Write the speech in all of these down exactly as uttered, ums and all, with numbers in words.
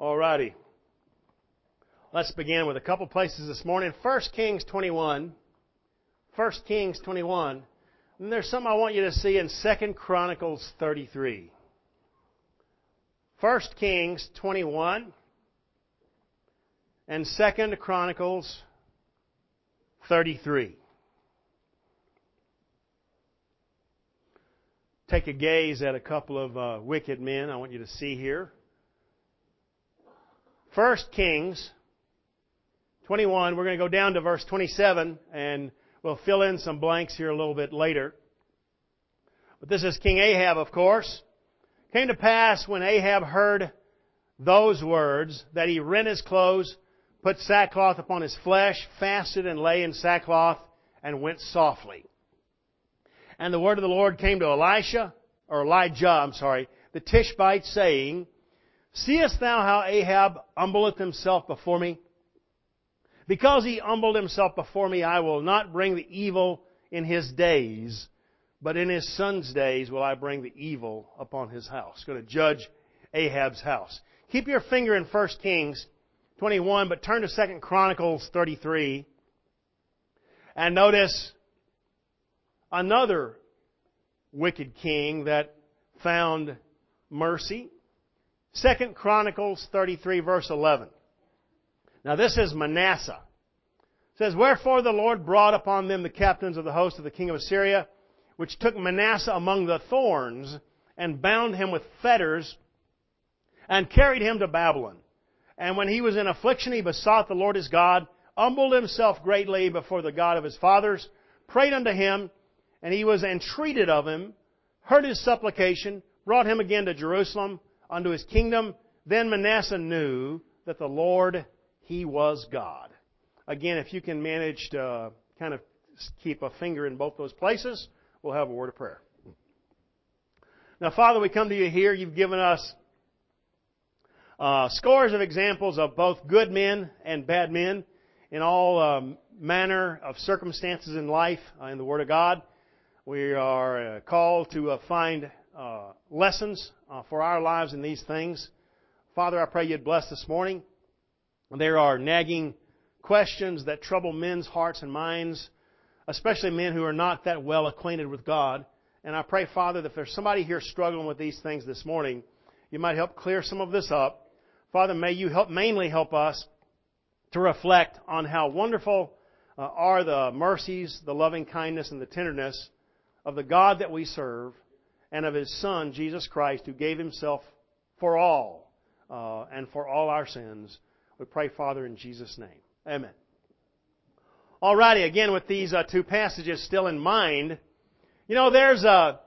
Alrighty. Let's begin with a couple places this morning. First Kings twenty-one. First Kings twenty-one. And there's something I want you to see in Second Chronicles thirty-three. First Kings twenty-one and Second Chronicles thirty-three. Take a gaze at a couple of uh, wicked men I want you to see here. First Kings twenty-one, we're going to go down to verse twenty-seven, and we'll fill in some blanks here a little bit later. But this is King Ahab, of course. It came to pass when Ahab heard those words that he rent his clothes, put sackcloth upon his flesh, fasted and lay in sackcloth, and went softly. And the word of the Lord came to Elisha, or Elijah, I'm sorry, the Tishbite, saying, Seest thou how Ahab humbleth himself before me? Because he humbled himself before me, I will not bring the evil in his days, but in his son's days will I bring the evil upon his house. Going to judge Ahab's house. Keep your finger in First Kings twenty-one, but turn to Second Chronicles thirty-three. And notice another wicked king that found mercy. Second Chronicles thirty-three, verse eleven. Now this is Manasseh. It says, Wherefore the Lord brought upon them the captains of the host of the king of Assyria, which took Manasseh among the thorns, and bound him with fetters, and carried him to Babylon. And when he was in affliction, he besought the Lord his God, humbled himself greatly before the God of his fathers, prayed unto him, and he was entreated of him, heard his supplication, brought him again to Jerusalem, unto his kingdom. Then Manasseh knew that the Lord, He was God. Again, if you can manage to uh, kind of keep a finger in both those places, we'll have a word of prayer. Now, Father, we come to you here. You've given us uh, scores of examples of both good men and bad men in all um, manner of circumstances in life uh, in the Word of God. We are uh, called to uh, find uh, lessons uh, for our lives in these things. Father, I pray you'd bless this morning. There are nagging questions that trouble men's hearts and minds, especially men who are not that well acquainted with God. And I pray, Father, that if there's somebody here struggling with these things this morning, you might help clear some of this up. Father, may you help mainly help us to reflect on how wonderful uh, are the mercies, the loving kindness, and the tenderness of the God that we serve and of His Son, Jesus Christ, who gave Himself for all uh, and for all our sins. We pray, Father, in Jesus' name. Amen. Alrighty, again with these uh, two passages still in mind, you know, there's a,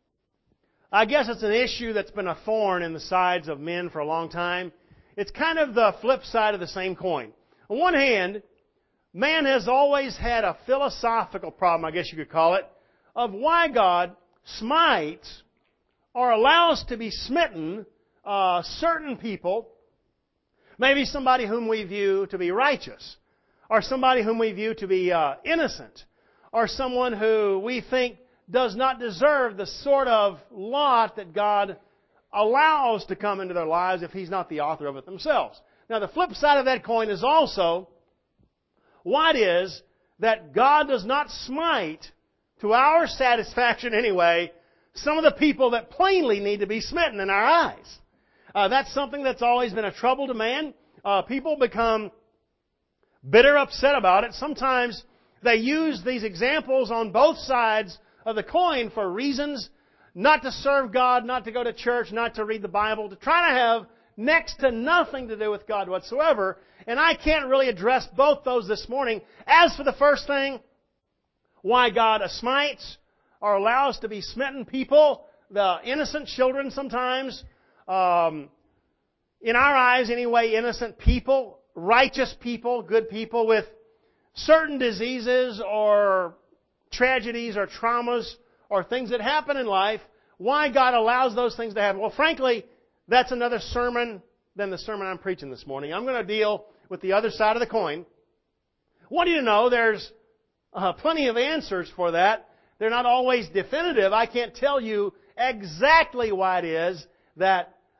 I guess it's an issue that's been a thorn in the sides of men for a long time. It's kind of the flip side of the same coin. On one hand, man has always had a philosophical problem, I guess you could call it, of why God smites or allows to be smitten uh, certain people. Maybe somebody whom we view to be righteous, or somebody whom we view to be uh, innocent, or someone who we think does not deserve the sort of lot that God allows to come into their lives if He's not the author of it themselves. Now, the flip side of that coin is also why it is that God does not smite, to our satisfaction anyway, some of the people that plainly need to be smitten in our eyes. Uh, that's something that's always been a trouble to man. Uh, people become bitter, upset about it. Sometimes they use these examples on both sides of the coin for reasons not to serve God, not to go to church, not to read the Bible, to try to have next to nothing to do with God whatsoever. And I can't really address both those this morning. As for the first thing, why God smites or allows to be smitten people, the innocent children sometimes, Um, in our eyes anyway, innocent people, righteous people, good people with certain diseases or tragedies or traumas or things that happen in life, why God allows those things to happen. Well, frankly, that's another sermon than the sermon I'm preaching this morning. I'm going to deal with the other side of the coin. I want you to know there's uh, plenty of answers for that. They're not always definitive. I can't tell you exactly why it is that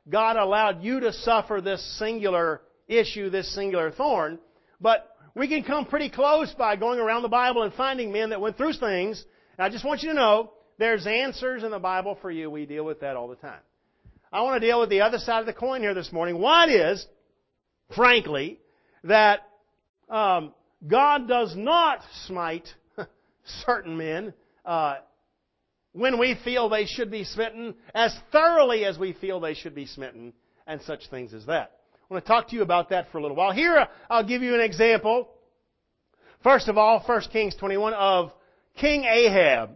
God allowed you to suffer this singular issue, this singular thorn. But we can come pretty close by going around the Bible and finding men that went through things. And I just want you to know, there's answers in the Bible for you. We deal with that all the time. I want to deal with the other side of the coin here this morning. One is, frankly, that um, God does not smite certain men uh, when we feel they should be smitten as thoroughly as we feel they should be smitten, and such things as that. I want to talk to you about that for a little while. Here, I'll give you an example. First of all, First Kings twenty-one, of King Ahab.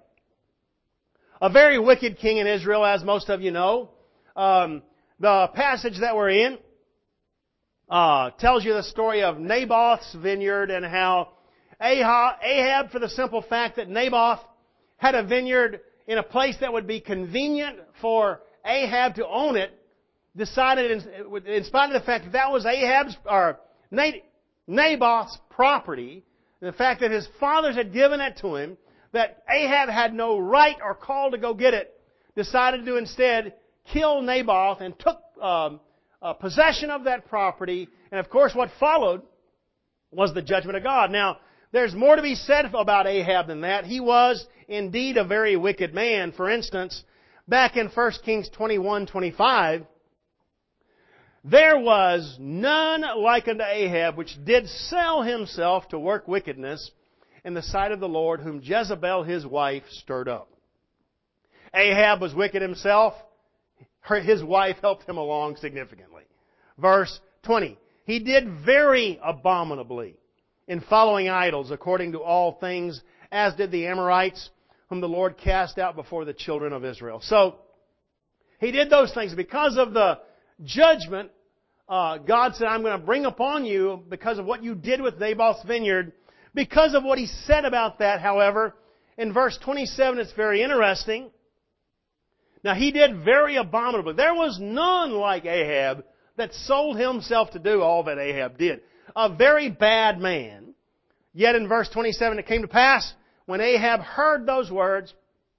A very wicked king in Israel, as most of you know. Um, the passage that we're in uh, tells you the story of Naboth's vineyard and how Ahab, Ahab, for the simple fact that Naboth had a vineyard in a place that would be convenient for Ahab to own it, decided, in, in spite of the fact that that was Ahab's or Naboth's property, and the fact that his fathers had given it to him, that Ahab had no right or call to go get it, decided to instead kill Naboth and took um, uh, possession of that property. And of course, what followed was the judgment of God. Now, there's more to be said about Ahab than that. He was indeed a very wicked man. For instance, back in First Kings twenty-one twenty-five, there was none like unto Ahab, which did sell himself to work wickedness in the sight of the Lord, whom Jezebel his wife stirred up. Ahab was wicked himself. Her, his wife helped him along significantly. Verse twenty, he did very abominably in following idols, according to all things, as did the Amorites, whom the Lord cast out before the children of Israel. So, he did those things. Because of the judgment, uh, God said, I'm going to bring upon you because of what you did with Naboth's vineyard. Because of what he said about that, however, in verse twenty-seven, it's very interesting. Now, he did very abominably. There was none like Ahab that sold himself to do all that Ahab did. A very bad man. Yet in verse twenty-seven, it came to pass, when Ahab heard those words,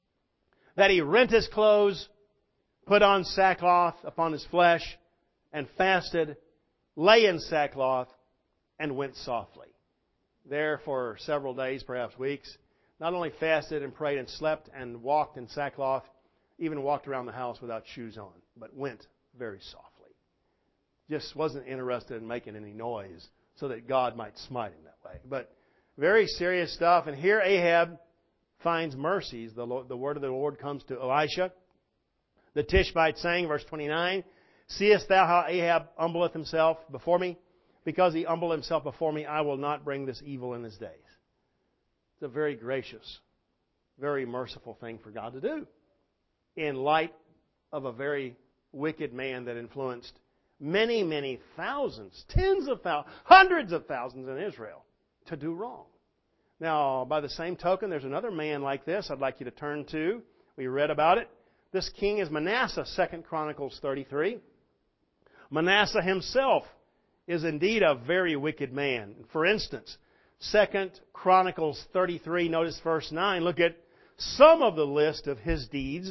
that he rent his clothes, put on sackcloth upon his flesh, and fasted, lay in sackcloth, and went softly. There for several days, perhaps weeks, not only fasted and prayed and slept and walked in sackcloth, even walked around the house without shoes on, but went very softly. Just wasn't interested in making any noise so that God might smite him that way. But very serious stuff. And here Ahab finds mercies. The, Lord, the word of the Lord comes to Elisha, the Tishbite, saying, verse twenty-nine, seest thou how Ahab humbleth himself before me? Because he humbled himself before me, I will not bring this evil in his days. It's a very gracious, very merciful thing for God to do in light of a very wicked man that influenced many, many thousands, tens of thousands, hundreds of thousands in Israel to do wrong. Now, by the same token, there's another man like this I'd like you to turn to. We read about it. This king is Manasseh, Second Chronicles thirty-three. Manasseh himself is indeed a very wicked man. For instance, Second Chronicles thirty-three, notice verse nine. Look at some of the list of his deeds.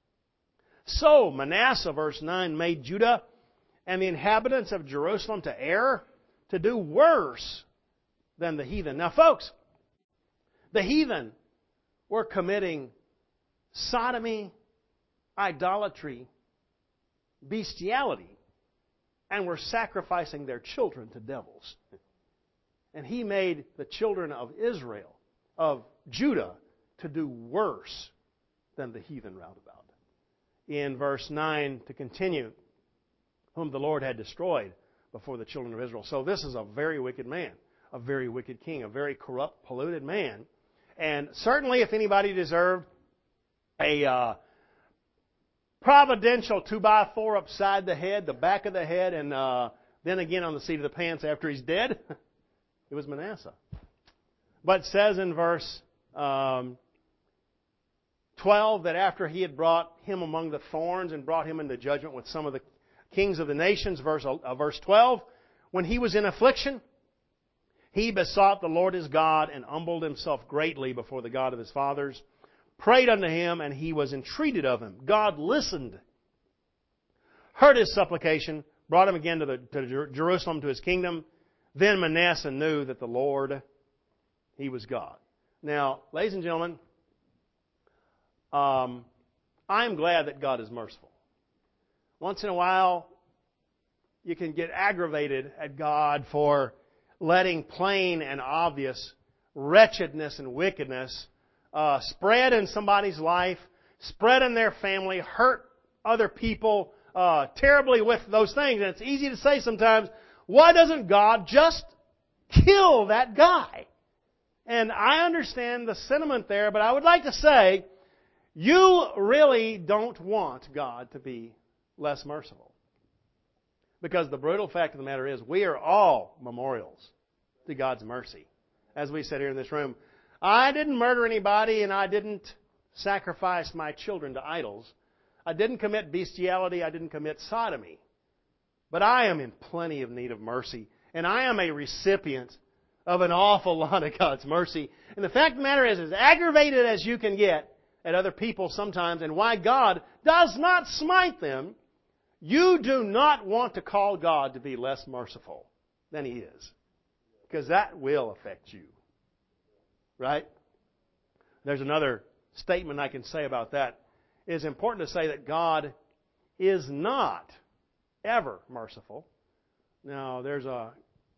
So Manasseh, verse nine, made Judah and the inhabitants of Jerusalem to err, to do worse than the heathen. Now, folks, the heathen were committing sodomy, idolatry, bestiality, and were sacrificing their children to devils. And he made the children of Israel, of Judah, to do worse than the heathen round about. In verse nine, to continue, whom the Lord had destroyed before the children of Israel. So this is a very wicked man, a very wicked king, a very corrupt, polluted man. And certainly if anybody deserved a uh, providential two by four upside the head, the back of the head, and uh, then again on the seat of the pants after he's dead, it was Manasseh. But it says in verse um, twelve that after he had brought him among the thorns and brought him into judgment with some of the kings of the nations, verse, uh, verse twelve, when he was in affliction, he besought the Lord his God and humbled himself greatly before the God of his fathers, prayed unto him, and he was entreated of him. God listened, heard his supplication, brought him again to, the, to Jerusalem, to his kingdom. Then Manasseh knew that the Lord, He was God. Now, ladies and gentlemen, um, I'm glad that God is merciful. Once in a while, you can get aggravated at God for letting plain and obvious wretchedness and wickedness uh, spread in somebody's life, spread in their family, hurt other people uh, terribly with those things. And it's easy to say sometimes, why doesn't God just kill that guy? And I understand the sentiment there, but I would like to say, you really don't want God to be less merciful. Because the brutal fact of the matter is, we are all memorials to God's mercy. As we said here in this room, I didn't murder anybody and I didn't sacrifice my children to idols. I didn't commit bestiality. I didn't commit sodomy. But I am in plenty of need of mercy. And I am a recipient of an awful lot of God's mercy. And the fact of the matter is, as aggravated as you can get at other people sometimes and why God does not smite them, you do not want to call God to be less merciful than He is. Because that will affect you. Right? There's another statement I can say about that. It is important to say that God is not ever merciful. Now, there's a,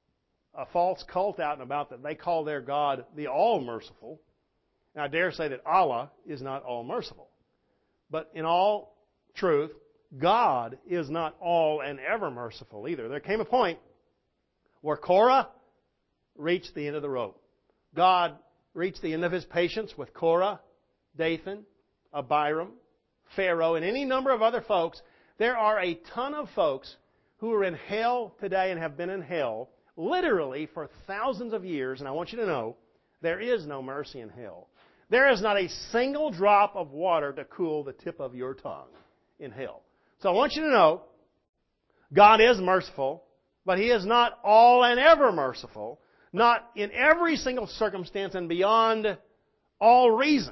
a false cult out and about that they call their God the all-merciful. And I dare say that Allah is not all-merciful. But in all truth, God is not all and ever merciful either. There came a point where Korah reached the end of the rope. God reached the end of His patience with Korah, Dathan, Abiram, Pharaoh, and any number of other folks. There are a ton of folks who are in hell today and have been in hell literally for thousands of years. And I want you to know, there is no mercy in hell. There is not a single drop of water to cool the tip of your tongue in hell. So I want you to know, God is merciful, but He is not all and ever merciful. Not in every single circumstance and beyond all reason.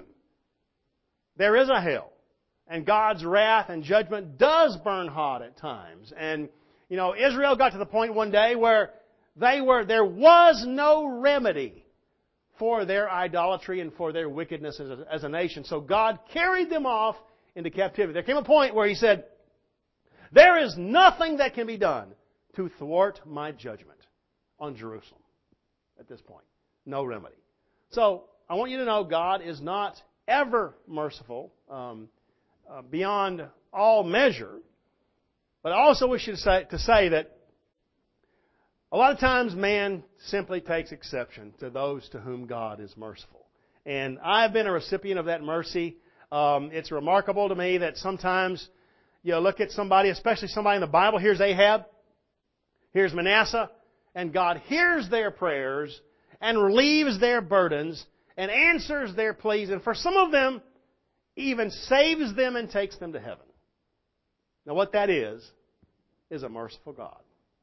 There is a hell. And God's wrath and judgment does burn hot at times. And, you know, Israel got to the point one day where they were, there was no remedy for their idolatry and for their wickedness as a, as a nation. So God carried them off into captivity. There came a point where He said, there is nothing that can be done to thwart my judgment on Jerusalem at this point. No remedy. So I want you to know God is not ever merciful. Um, Uh, beyond all measure. But I also wish you to say, to say that a lot of times man simply takes exception to those to whom God is merciful. And I've been a recipient of that mercy. Um, it's remarkable to me that sometimes you look at somebody, especially somebody in the Bible. Here's Ahab. Here's Manasseh. And God hears their prayers and relieves their burdens and answers their pleas. And for some of them, even saves them and takes them to heaven. Now what that is, is a merciful God.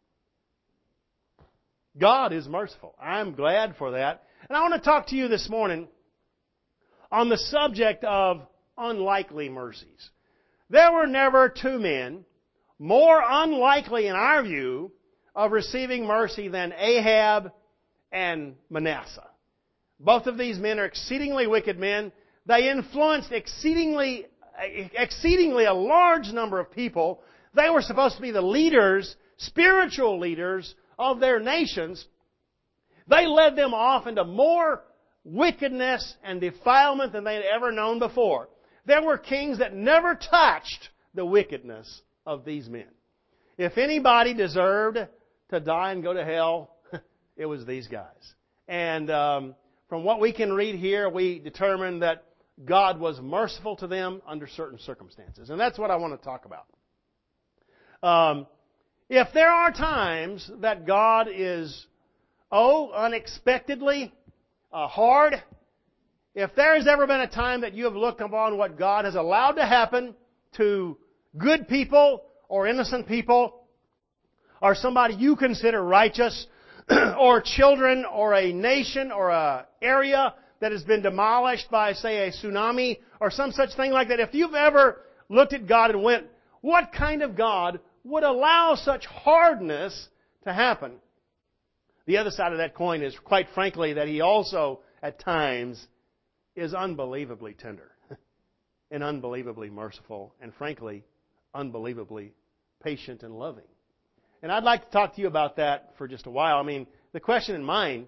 God is merciful. I'm glad for that. And I want to talk to you this morning on the subject of unlikely mercies. There were never two men more unlikely in our view of receiving mercy than Ahab and Manasseh. Both of these men are exceedingly wicked men. They influenced exceedingly, exceedingly a large number of people. They were supposed to be the leaders, spiritual leaders of their nations. They led them off into more wickedness and defilement than they had ever known before. There were kings that never touched the wickedness of these men. If anybody deserved to die and go to hell, it was these guys. And um, from what we can read here, we determine that God was merciful to them under certain circumstances. And that's what I want to talk about. Um, if there are times that God is, oh, unexpectedly uh, hard, if there has ever been a time that you have looked upon what God has allowed to happen to good people or innocent people, or somebody you consider righteous, or children, or a nation, or a area that has been demolished by, say, a tsunami or some such thing like that. If you've ever looked at God and went, what kind of God would allow such hardness to happen. The other side of that coin is, quite frankly, that He also, at times, is unbelievably tender and unbelievably merciful and, frankly, unbelievably patient and loving. And I'd like to talk to you about that for just a while. I mean, the question in mind,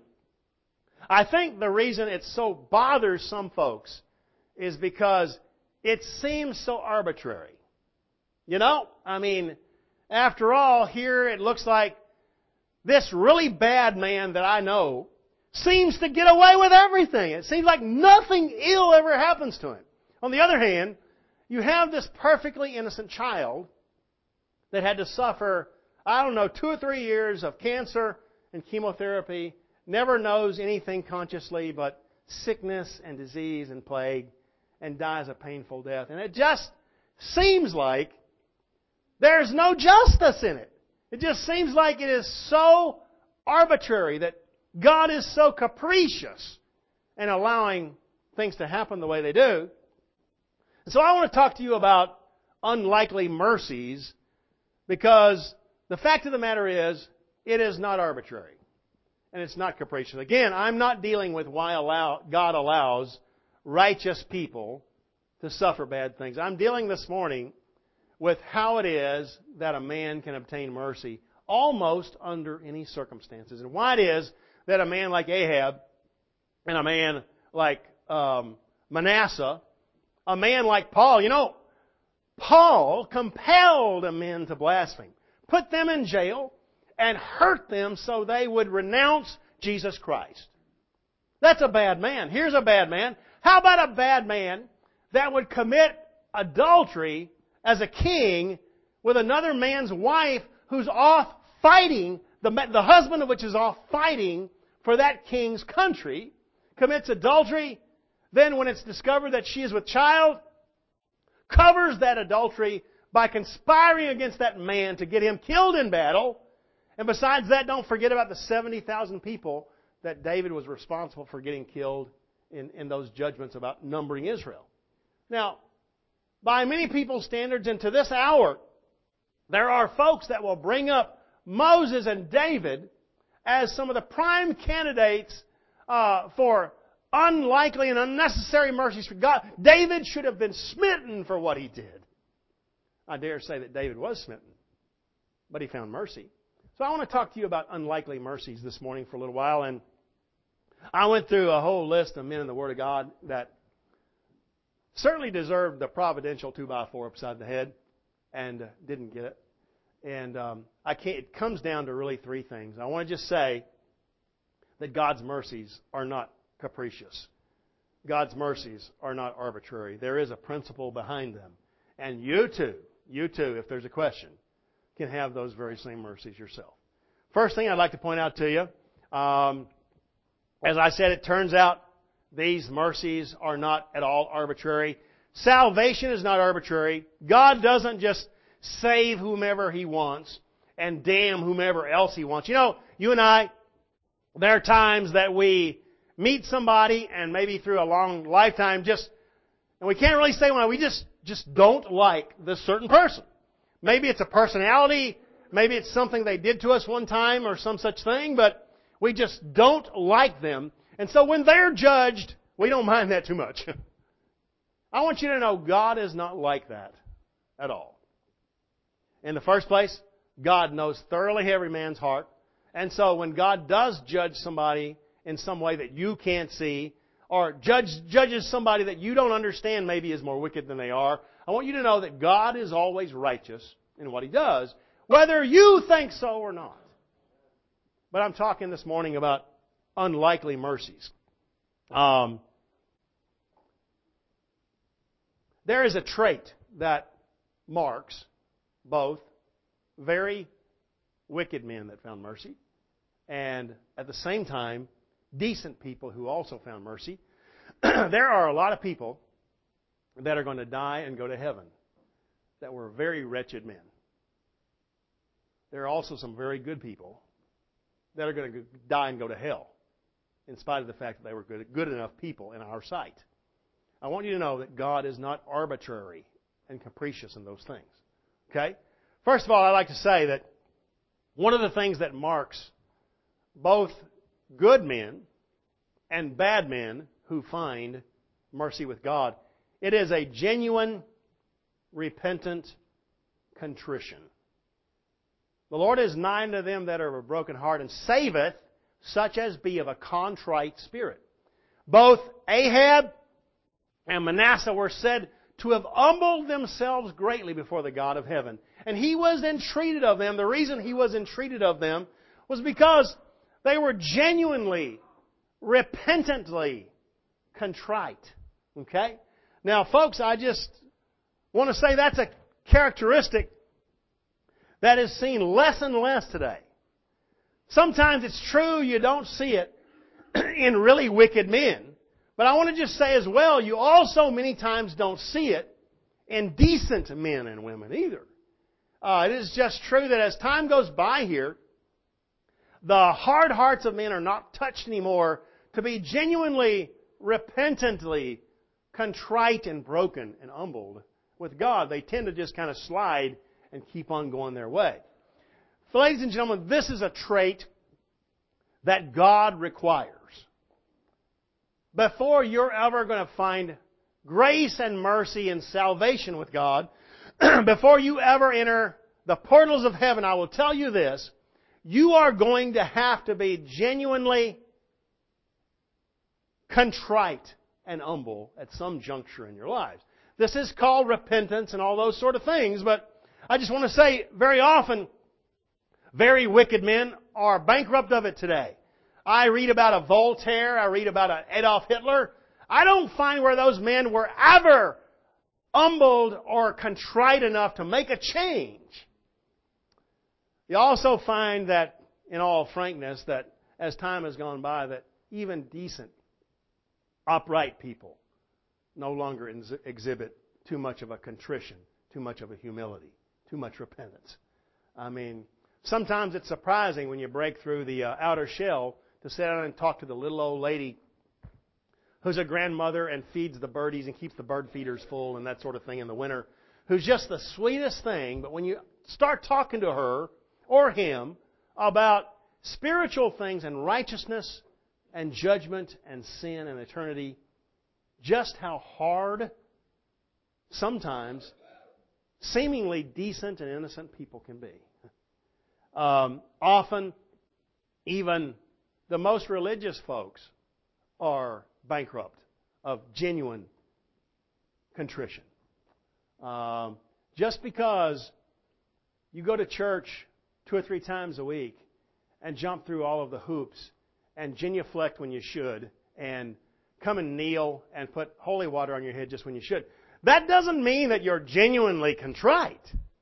I think the reason it so bothers some folks is because it seems so arbitrary. You know, I mean, after all, here it looks like this really bad man that I know seems to get away with everything. It seems like nothing ill ever happens to him. On the other hand, you have this perfectly innocent child that had to suffer, I don't know, two or three years of cancer and chemotherapy, never knows anything consciously but sickness and disease and plague, and dies a painful death. And it just seems like there's no justice in it. It just seems like it is so arbitrary, that God is so capricious in allowing things to happen the way they do. And so I want to talk to you about unlikely mercies, because the fact of the matter is, it is not arbitrary. And it's not capricious. Again, I'm not dealing with why allow, God allows righteous people to suffer bad things. I'm dealing this morning with how it is that a man can obtain mercy almost under any circumstances. And why it is that a man like Ahab and a man like um, Manasseh, a man like Paul, you know, Paul compelled men to blaspheme, put them in jail, and hurt them so they would renounce Jesus Christ. That's a bad man. Here's a bad man. How about a bad man that would commit adultery as a king with another man's wife who's off fighting, the, the husband of which is off fighting for that king's country, commits adultery, then when it's discovered that she is with child, covers that adultery by conspiring against that man to get him killed in battle. And besides that, don't forget about the seventy thousand people that David was responsible for getting killed in, in those judgments about numbering Israel. Now, by many people's standards, and to this hour, there are folks that will bring up Moses and David as some of the prime candidates uh, for unlikely and unnecessary mercies for God. David should have been smitten for what he did. I dare say that David was smitten, but he found mercy. So I want to talk to you about unlikely mercies this morning for a little while. And I went through a whole list of men in the Word of God that certainly deserved the providential two by four upside the head and uh, didn't get it. And um, I can't, it comes down to really three things. I want to just say that God's mercies are not capricious. God's mercies are not arbitrary. There is a principle behind them. And you too, you too, if there's a question, can have those very same mercies yourself. First thing I'd like to point out to you, um, as I said, it turns out these mercies are not at all arbitrary. Salvation is not arbitrary. God doesn't just save whomever He wants and damn whomever else He wants. You know, you and I, there are times that we meet somebody and maybe through a long lifetime just, and we can't really say why, we just, just don't like this certain person. Maybe it's a personality, maybe it's something they did to us one time or some such thing, but we just don't like them. And so when they're judged, we don't mind that too much. I want you to know God is not like that at all. In the first place, God knows thoroughly every man's heart. And so when God does judge somebody in some way that you can't see, or judge, judges somebody that you don't understand maybe is more wicked than they are, I want you to know that God is always righteous in what He does, whether you think so or not. But I'm talking this morning about unlikely mercies. Um, there is a trait that marks both very wicked men that found mercy and at the same time decent people who also found mercy. There are a lot of people that are going to die and go to heaven that were very wretched men. There are also some very good people that are going to die and go to hell in spite of the fact that they were good, good enough people in our sight. I want you to know that God is not arbitrary and capricious in those things. Okay? First of all, I'd like to say that one of the things that marks both good men and bad men who find mercy with God, it is a genuine, repentant contrition. The Lord is nigh unto them that are of a broken heart, and saveth such as be of a contrite spirit. Both Ahab and Manasseh were said to have humbled themselves greatly before the God of heaven. And He was entreated of them. The reason He was entreated of them was because they were genuinely, repentantly contrite. Okay? Now, folks, I just want to say that's a characteristic that is seen less and less today. Sometimes it's true you don't see it in really wicked men. But I want to just say as well, you also many times don't see it in decent men and women either. Uh, it is just true that as time goes by here, the hard hearts of men are not touched anymore to be genuinely, repentantly contrite and broken and humbled with God. They tend to just kind of slide and keep on going their way. So, ladies and gentlemen, this is a trait that God requires. Before you're ever going to find grace and mercy and salvation with God, before you ever enter the portals of heaven, I will tell you this, you are going to have to be genuinely contrite and humble at some juncture in your lives. This is called repentance and all those sort of things, but I just want to say, very often, very wicked men are bankrupt of it today. I read about a Voltaire, I read about an Adolf Hitler. I don't find where those men were ever humbled or contrite enough to make a change. You also find that, in all frankness, that as time has gone by, that even decent, upright people no longer exhibit too much of a contrition, too much of a humility, too much repentance. I mean, sometimes it's surprising when you break through the uh, outer shell to sit down and talk to the little old lady who's a grandmother and feeds the birdies and keeps the bird feeders full and that sort of thing in the winter, who's just the sweetest thing. But when you start talking to her or him about spiritual things and righteousness and judgment and sin and eternity, just how hard sometimes seemingly decent and innocent people can be. Um, often, even the most religious folks are bankrupt of genuine contrition. Um, just because you go to church two or three times a week and jump through all of the hoops and genuflect when you should and come and kneel and put holy water on your head just when you should, that doesn't mean that you're genuinely contrite.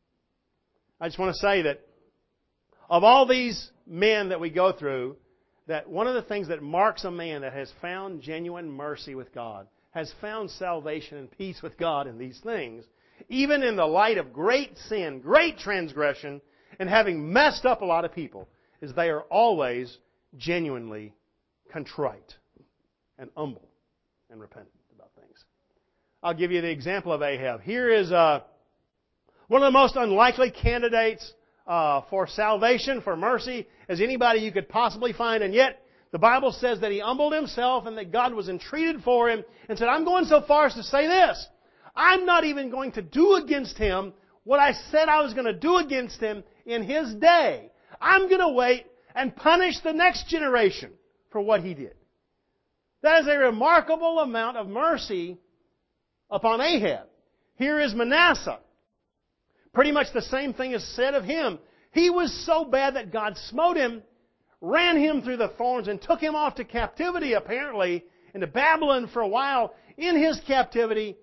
I just want to say that of all these men that we go through, that one of the things that marks a man that has found genuine mercy with God, has found salvation and peace with God in these things, even in the light of great sin, great transgression, and having messed up a lot of people, is they are always genuinely contrite and humble and repentant about things. I'll give you the example of Ahab. Here is uh, one of the most unlikely candidates Uh, for salvation, for mercy, as anybody you could possibly find. And yet, the Bible says that he humbled himself and that God was entreated for him and said, I'm going so far as to say this. I'm not even going to do against him what I said I was going to do against him in his day. I'm going to wait and punish the next generation for what he did. That is a remarkable amount of mercy upon Ahab. Here is Manasseh. Pretty much the same thing is said of him. He was so bad that God smote him, ran him through the thorns, and took him off to captivity, apparently, into Babylon for a while. In his captivity,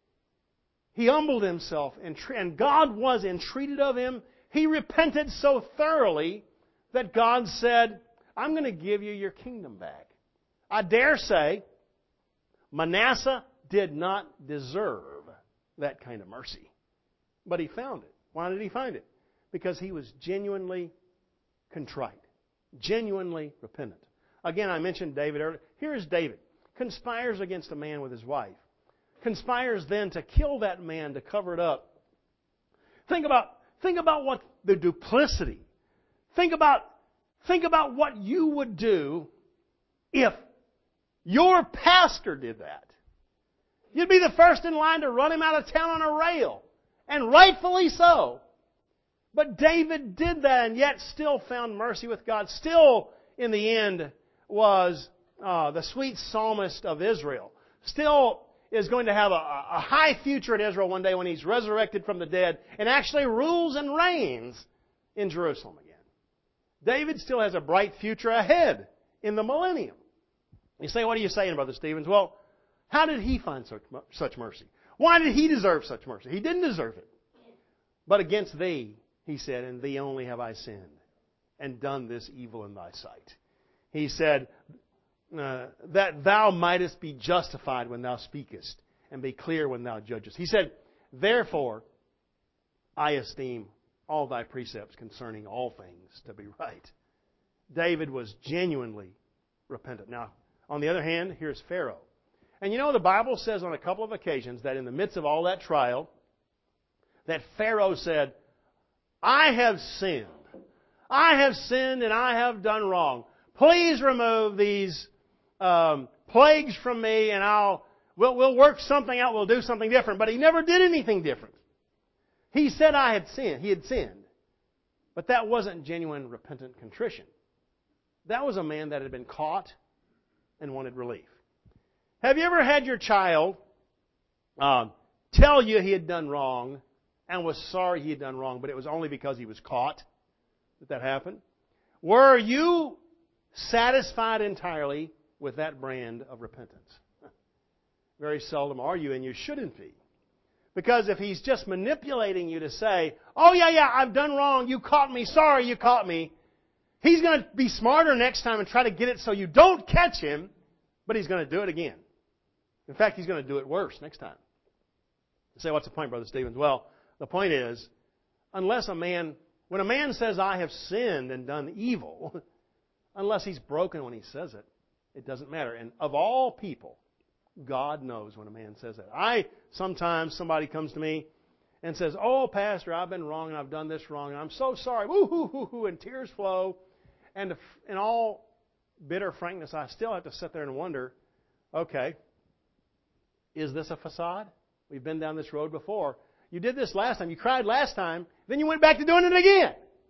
he humbled himself, and God was entreated of him. He repented so thoroughly that God said, I'm going to give you your kingdom back. I dare say, Manasseh did not deserve that kind of mercy. But he found it. Why did he find it? Because he was genuinely contrite, genuinely repentant. Again, I mentioned David earlier. Here is David. Conspires against a man with his wife. Conspires then to kill that man to cover it up. Think about think about what the duplicity. Think about, think about what you would do if your pastor did that. You'd be the first in line to run him out of town on a rail. And rightfully so. But David did that and yet still found mercy with God. Still, in the end, was uh, the sweet psalmist of Israel. Still is going to have a, a high future in Israel one day when he's resurrected from the dead and actually rules and reigns in Jerusalem again. David still has a bright future ahead in the millennium. You say, what are you saying, Brother Stevens? Well, how did he find such, such mercy? Why did he deserve such mercy? He didn't deserve it. But against thee, he said, and thee only have I sinned and done this evil in thy sight. He said, uh, that thou mightest be justified when thou speakest and be clear when thou judgest. He said, therefore, I esteem all thy precepts concerning all things to be right. David was genuinely repentant. Now, on the other hand, here's Pharaoh. And you know, the Bible says on a couple of occasions that in the midst of all that trial, that Pharaoh said, I have sinned. I have sinned and I have done wrong. Please remove these um, plagues from me and I'll we'll, we'll work something out. We'll do something different. But he never did anything different. He said I had sinned. He had sinned. But that wasn't genuine repentant contrition. That was a man that had been caught and wanted relief. Have you ever had your child uh, tell you he had done wrong and was sorry he had done wrong, but it was only because he was caught that that happened? Were you satisfied entirely with that brand of repentance? Very seldom are you, and you shouldn't be. Because if he's just manipulating you to say, oh yeah, yeah, I've done wrong, you caught me, sorry you caught me, he's going to be smarter next time and try to get it so you don't catch him, but he's going to do it again. In fact, he's going to do it worse next time. You say, what's the point, Brother Stevens? Well, the point is, unless a man, when a man says, I have sinned and done evil, unless he's broken when he says it, it doesn't matter. And of all people, God knows when a man says that. I, sometimes somebody comes to me and says, oh, Pastor, I've been wrong and I've done this wrong and I'm so sorry. Woo hoo hoo hoo, and tears flow. And in all bitter frankness, I still have to sit there and wonder, okay, is this a facade? We've been down this road before. You did this last time. You cried last time. Then you went back to doing it again.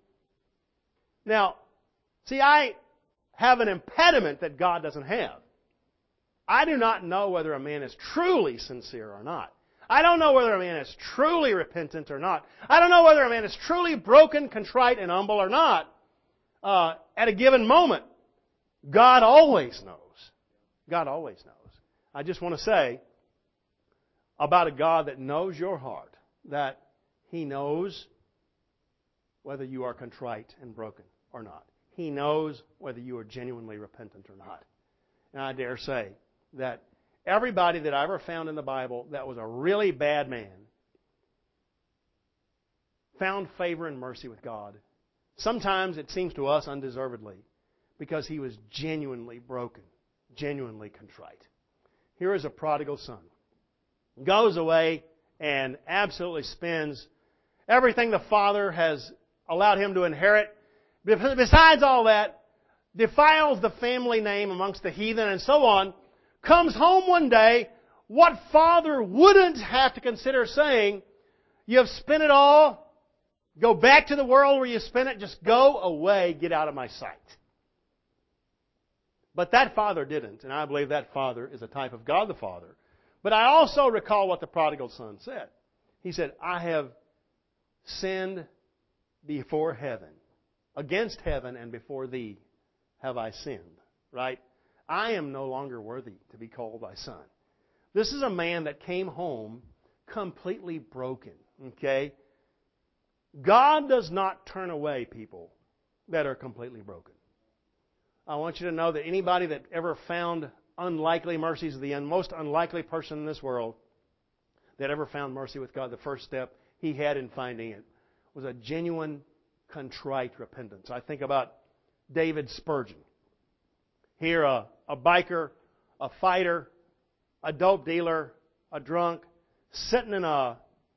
Now, see, I have an impediment that God doesn't have. I do not know whether a man is truly sincere or not. I don't know whether a man is truly repentant or not. I don't know whether a man is truly broken, contrite, and humble or not. Uh, at a given moment, God always knows. God always knows. I just want to say about a God that knows your heart, that He knows whether you are contrite and broken or not. He knows whether you are genuinely repentant or not. And I dare say that everybody that I ever found in the Bible that was a really bad man found favor and mercy with God. Sometimes it seems to us undeservedly because he was genuinely broken, genuinely contrite. Here is a prodigal son. Goes away and absolutely spends everything the father has allowed him to inherit. Besides all that, defiles the family name amongst the heathen and so on. Comes home one day, what father wouldn't have to consider saying, you have spent it all, go back to the world where you spent it, just go away, get out of my sight. But that father didn't, and I believe that father is a type of God the Father. But I also recall what the prodigal son said. He said, I have sinned before heaven. Against heaven and before thee have I sinned. Right? I am no longer worthy to be called thy son. This is a man that came home completely broken. Okay? God does not turn away people that are completely broken. I want you to know that anybody that ever found unlikely mercies, the most unlikely person in this world that ever found mercy with God, the first step he had in finding it was a genuine, contrite repentance. I think about David Spurgeon. Here, a, a biker, a fighter, a dope dealer, a drunk, sitting in a,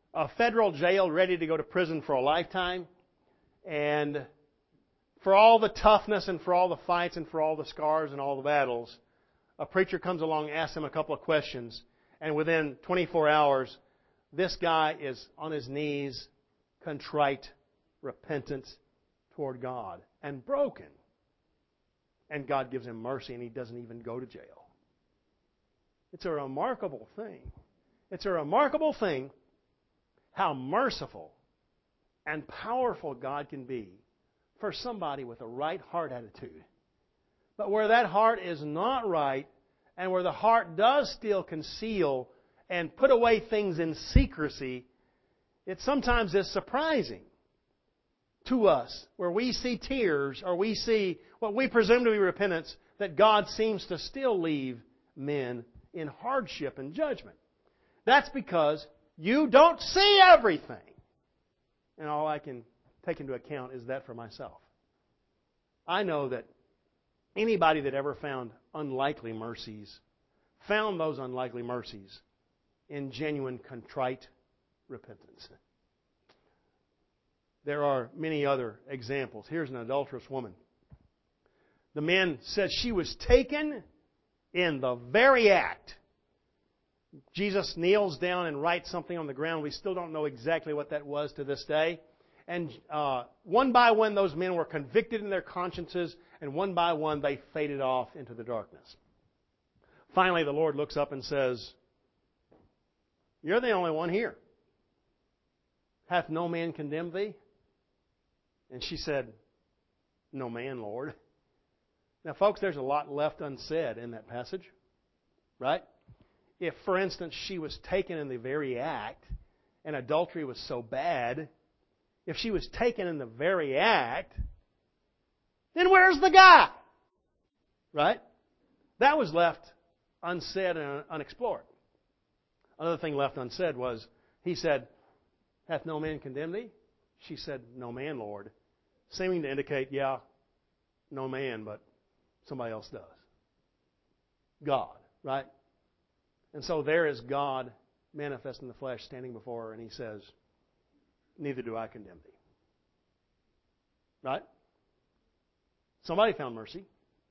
a federal jail ready to go to prison for a lifetime. And for all the toughness and for all the fights and for all the scars and all the battles, a preacher comes along, asks him a couple of questions, and within twenty-four hours, this guy is on his knees, contrite, repentant toward God, and broken. And God gives him mercy, and he doesn't even go to jail. It's a remarkable thing. It's a remarkable thing how merciful and powerful God can be for somebody with a right heart attitude. But where that heart is not right, and where the heart does still conceal and put away things in secrecy, it sometimes is surprising to us, where we see tears or we see what we presume to be repentance, that God seems to still leave men in hardship and judgment. That's because you don't see everything. And all I can take into account is that for myself. I know that anybody that ever found unlikely mercies found those unlikely mercies in genuine contrite repentance. There are many other examples. Here's an adulterous woman. The man says she was taken in the very act. Jesus kneels down and writes something on the ground. We still don't know exactly what that was to this day. And uh, one by one, those men were convicted in their consciences, and one by one, they faded off into the darkness. Finally, the Lord looks up and says, "You're the only one here. Hath no man condemned thee?" And she said, "No man, Lord." Now, folks, there's a lot left unsaid in that passage, right? If, for instance, she was taken in the very act, and adultery was so bad, if she was taken in the very act, then where's the guy? Right? That was left unsaid and unexplored. Another thing left unsaid was, he said, "Hath no man condemned thee?" She said, "No man, Lord." Seeming to indicate, yeah, no man, but somebody else does. God, right? And so there is God manifest in the flesh standing before her, and He says, "Neither do I condemn thee." Right? Somebody found mercy.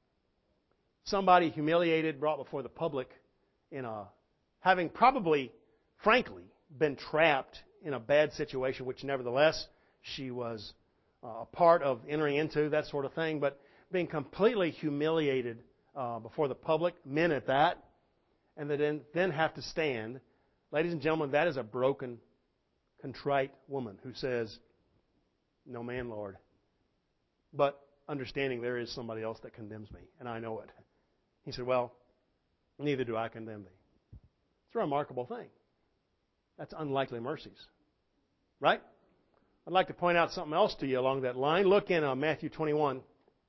Somebody humiliated, brought before the public, in a having probably, frankly, been trapped in a bad situation, which nevertheless she was uh, a part of entering into, that sort of thing, but being completely humiliated uh, before the public, men at that, and then, then have to stand. Ladies and gentlemen, that is a broken, contrite woman who says, "No man, Lord." But understanding there is somebody else that condemns me, and I know it. He said, "Well, neither do I condemn thee." It's a remarkable thing. That's unlikely mercies. Right? I'd like to point out something else to you along that line. Look in uh, Matthew twenty-one.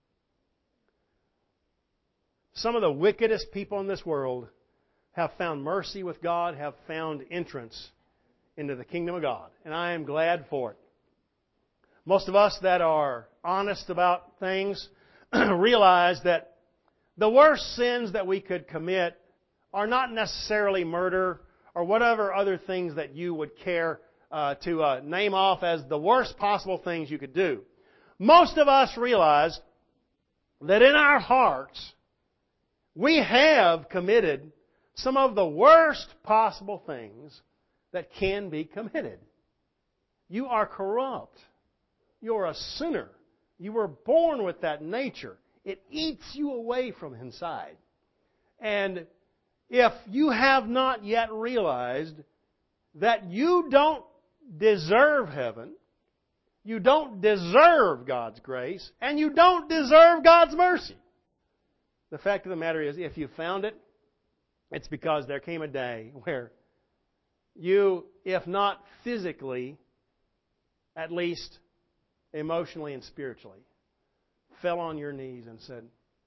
Some of the wickedest people in this world have found mercy with God, have found entrance into the kingdom of God. And I am glad for it. Most of us that are honest about things realize that the worst sins that we could commit are not necessarily murder or whatever other things that you would care uh, to uh, name off as the worst possible things you could do. Most of us realize that in our hearts we have committed some of the worst possible things that can be committed. You are corrupt. You're a sinner. You were born with that nature. It eats you away from inside. And if you have not yet realized that you don't deserve heaven, you don't deserve God's grace, and you don't deserve God's mercy, the fact of the matter is, if you found it, it's because there came a day where you, if not physically, at least emotionally and spiritually, fell on your knees and said,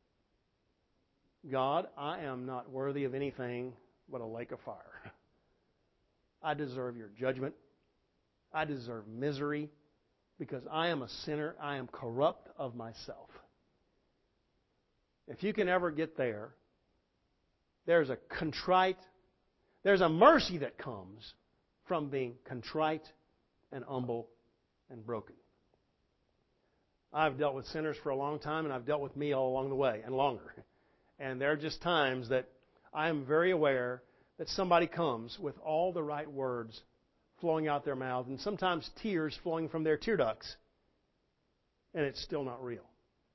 "God, I am not worthy of anything but a lake of fire. I deserve your judgment. I deserve misery because I am a sinner. I am corrupt of myself." If you can ever get there, there's a contrite, there's a mercy that comes from being contrite and humble and broken. I've dealt with sinners for a long time, and I've dealt with me all along the way, and longer. And there are just times that I am very aware that somebody comes with all the right words flowing out their mouth, and sometimes tears flowing from their tear ducts, and it's still not real.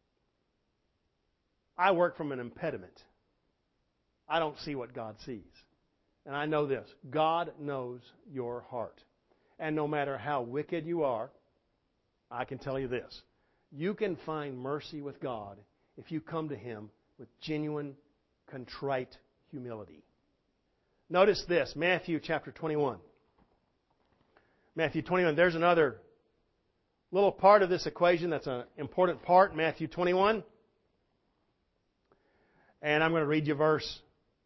I work from an impediment. I don't see what God sees. And I know this: God knows your heart. And no matter how wicked you are, I can tell you this: you can find mercy with God if you come to Him with genuine, contrite humility. Notice this, Matthew chapter twenty-one. Matthew twenty-one, there's another little part of this equation that's an important part, Matthew twenty-one. And I'm going to read you verse.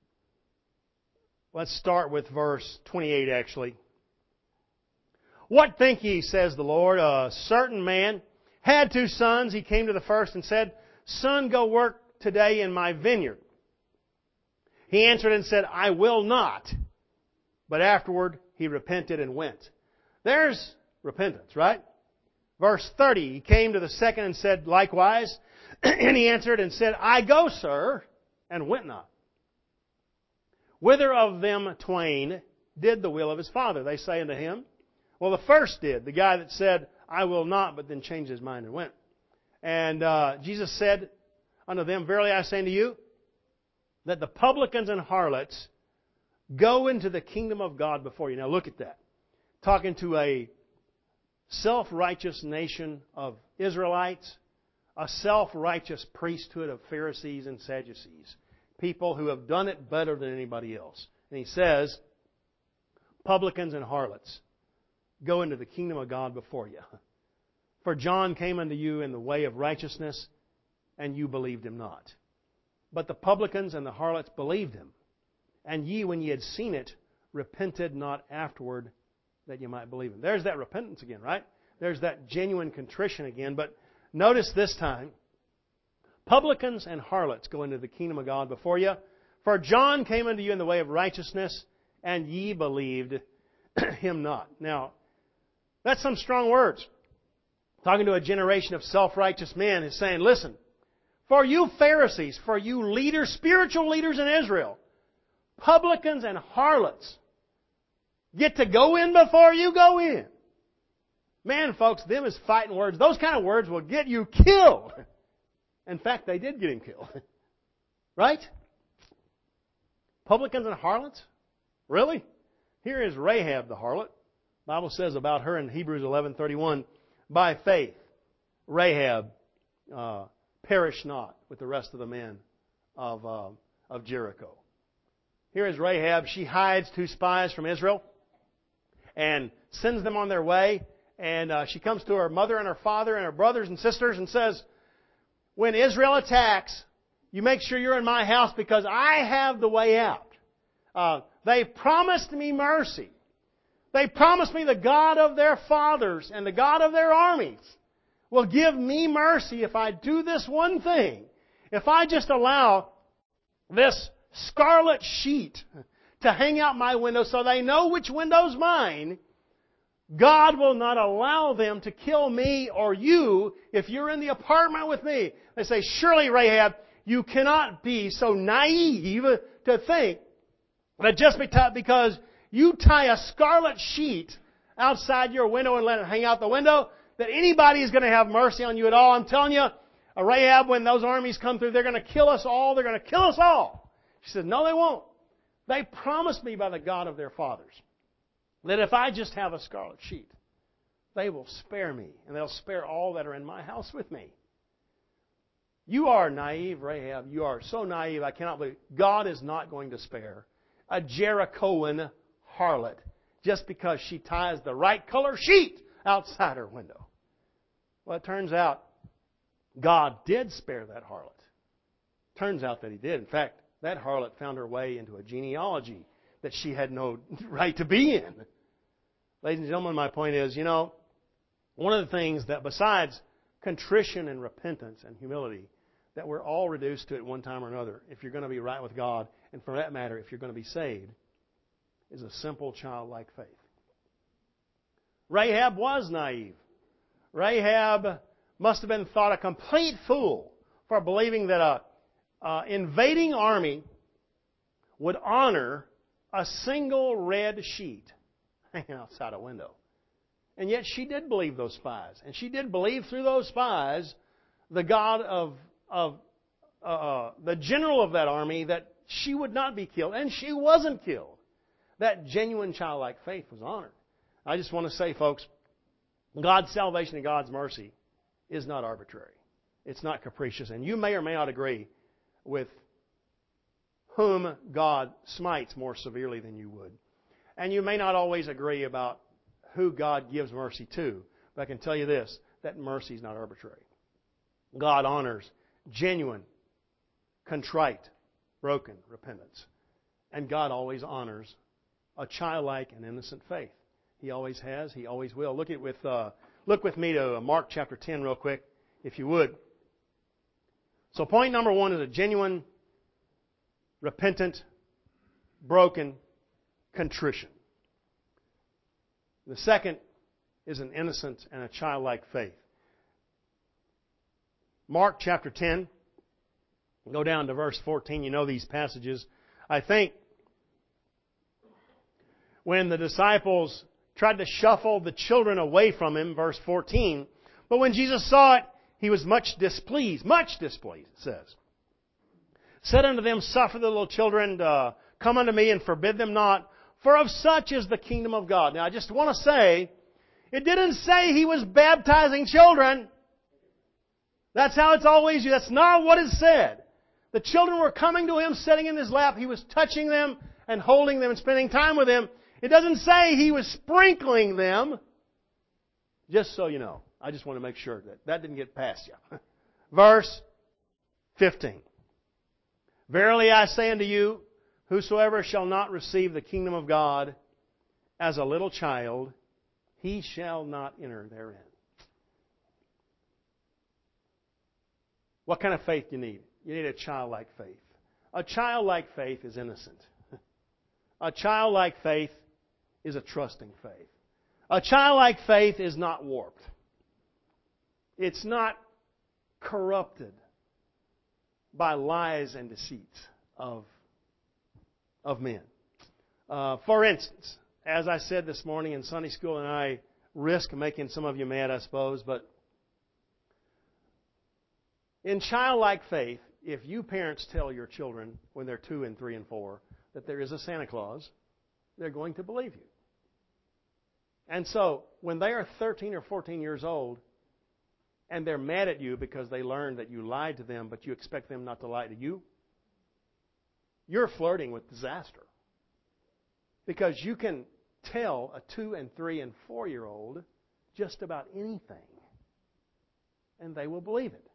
Let's start with verse twenty-eight, actually. What think ye, says the Lord, a certain man had two sons. He came to the first and said, Son, go work today in my vineyard. He answered and said, I will not. But afterward he repented and went. There's repentance, right? Verse thirty, he came to the second and said likewise. And he answered and said, I go, sir, and went not. Whither of them twain did the will of his father? They say unto him. Well, the first did, the guy that said, I will not, but then changed his mind and went. And uh, Jesus said unto them, Verily I say unto you, that the publicans and harlots go into the kingdom of God before you. Now look at that. Talking to a self-righteous nation of Israelites, a self-righteous priesthood of Pharisees and Sadducees, people who have done it better than anybody else. And he says, publicans and harlots go into the kingdom of God before you. For John came unto you in the way of righteousness, and you believed him not. But the publicans and the harlots believed him. And ye, when ye had seen it, repented not afterward, that you might believe him. There's that repentance again, right? There's that genuine contrition again. But notice this time, publicans and harlots go into the kingdom of God before you. For John came unto you in the way of righteousness, and ye believed him not. Now, that's some strong words. Talking to a generation of self-righteous men is saying, listen, for you Pharisees, for you leaders, spiritual leaders in Israel, publicans and harlots get to go in before you go in. Man, folks, them is fighting words. Those kind of words will get you killed. In fact, they did get him killed. Right? Publicans and harlots? Really? Here is Rahab the harlot. The Bible says about her in Hebrews eleven thirty-one, by faith, Rahab uh, perished not with the rest of the men of, uh, of Jericho. Here is Rahab. She hides two spies from Israel and sends them on their way. And uh, she comes to her mother and her father and her brothers and sisters and says, when Israel attacks, you make sure you're in my house because I have the way out. Uh, they promised me mercy. They promised me the God of their fathers and the God of their armies will give me mercy if I do this one thing. If I just allow this scarlet sheet to hang out my window so they know which window's mine, God will not allow them to kill me or you if you're in the apartment with me. They say, surely, Rahab, you cannot be so naive to think that just because you tie a scarlet sheet outside your window and let it hang out the window, that anybody is going to have mercy on you at all. I'm telling you, Rahab, when those armies come through, they're going to kill us all. They're going to kill us all. She said, no, they won't. They promised me by the God of their fathers that if I just have a scarlet sheet, they will spare me, and they'll spare all that are in my house with me. You are naive, Rahab. You are so naive, I cannot believe. God is not going to spare a Jerichoan harlot just because she ties the right color sheet outside her window. Well, it turns out God did spare that harlot. Turns out that He did. In fact, that harlot found her way into a genealogy that she had no right to be in. Ladies and gentlemen, my point is, you know, one of the things that besides contrition and repentance and humility that we're all reduced to at one time or another, if you're going to be right with God, and for that matter, if you're going to be saved, is a simple childlike faith. Rahab was naive. Rahab must have been thought a complete fool for believing that a uh, invading army would honor a single red sheet hanging outside a window. And yet she did believe those spies. And she did believe through those spies the God of, of uh, the general of that army, that she would not be killed. And she wasn't killed. That genuine childlike faith was honored. I just want to say, folks, God's salvation and God's mercy is not arbitrary. It's not capricious. And you may or may not agree with whom God smites more severely than you would. And you may not always agree about who God gives mercy to. But I can tell you this, that mercy is not arbitrary. God honors genuine, contrite, broken repentance. And God always honors a childlike and innocent faith. He always has. He always will. Look at with uh, look with me to Mark chapter ten real quick, if you would. So point number one is a genuine, repentant, broken contrition. The second is an innocent and a childlike faith. Mark chapter ten, go down to verse fourteen. You know these passages. I think when the disciples tried to shuffle the children away from Him, verse fourteen, but when Jesus saw it, He was much displeased. Much displeased, it says. Said unto them, suffer the little children to come unto me and forbid them not, for of such is the kingdom of God. Now I just want to say, it didn't say He was baptizing children. That's how it's always used. That's not what it said. The children were coming to Him, sitting in His lap. He was touching them and holding them and spending time with them. It doesn't say He was sprinkling them. Just so you know. I just want to make sure that that didn't get past you. Verse fifteen. Verily I say unto you, whosoever shall not receive the kingdom of God as a little child, he shall not enter therein. What kind of faith do you need? You need a childlike faith. A childlike faith is innocent. A childlike faith is a trusting faith. A childlike faith is not warped. It's not corrupted by lies and deceits of, of men. Uh, for instance, as I said this morning in Sunday school, and I risk making some of you mad, I suppose, but in childlike faith, if you parents tell your children when they're two and three and four that there is a Santa Claus, they're going to believe you. And so, when they are thirteen or fourteen years old, and they're mad at you because they learned that you lied to them, but you expect them not to lie to you, you're flirting with disaster. Because you can tell a two and three and four-year-old just about anything, and they will believe it.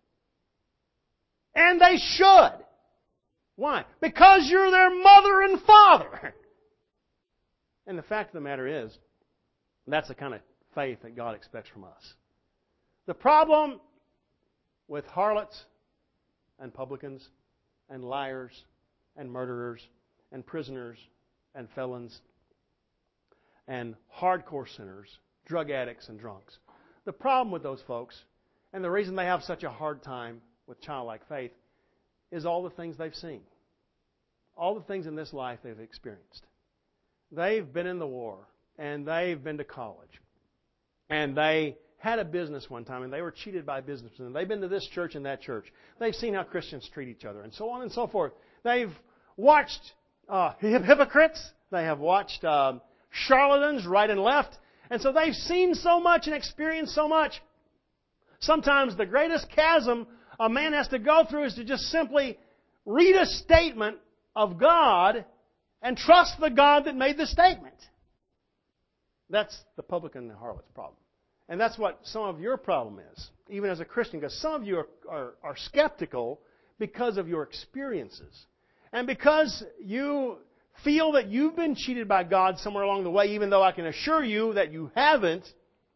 And they should. Why? Because you're their mother and father. And the fact of the matter is, that's the kind of faith that God expects from us. The problem with harlots and publicans and liars and murderers and prisoners and felons and hardcore sinners, drug addicts and drunks, the problem with those folks, and the reason they have such a hard time with childlike faith, is all the things they've seen. All the things in this life they've experienced. They've been in the war, and they've been to college, and they had a business one time, and they were cheated by businessmen. They've been to this church and that church. They've seen how Christians treat each other, and so on and so forth. They've watched uh, hypocrites. They have watched uh, charlatans right and left. And so they've seen so much and experienced so much. Sometimes the greatest chasm a man has to go through is to just simply read a statement of God and trust the God that made the statement. That's the publican and the harlot's problem. And that's what some of your problem is, even as a Christian, because some of you are, are, are skeptical because of your experiences. And because you feel that you've been cheated by God somewhere along the way, even though I can assure you that you haven't,